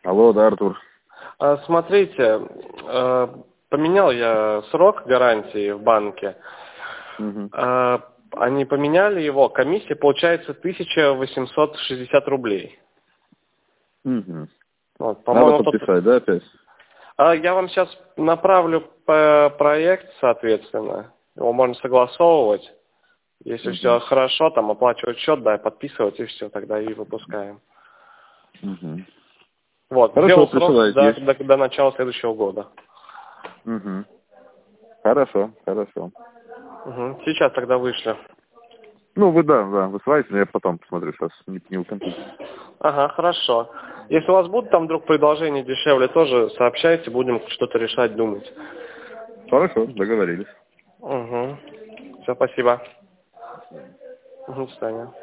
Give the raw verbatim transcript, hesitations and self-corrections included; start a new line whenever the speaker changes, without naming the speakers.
Алло, да, Артур.
А, Смотрите, э, поменял я срок гарантии в банке.
Угу.
А, Они поменяли его, комиссия получается тысяча восемьсот шестьдесят рублей.
Угу.
Вот,
Надо
по-моему, тот...
подписать, да, опять?
А, Я вам сейчас направлю по- проект, соответственно. Его можно согласовывать. Если
Угу.
все хорошо, там оплачивать счет, да, подписывать и все, тогда и выпускаем.
Угу.
Вот,
Хорошо,
сделал срок до,
присылайте.
до, до начала следующего года.
Угу. Хорошо, хорошо.
Угу. Сейчас тогда вышли.
Ну, вы, да, да, высылайте, но я потом посмотрю, сейчас не, не у компьютера.
Ага, хорошо. Если у вас будут там вдруг предложения дешевле, тоже сообщайте, будем что-то решать, думать.
Хорошо, договорились.
Угу. Все, спасибо.
До свидания.
Угу, до свидания.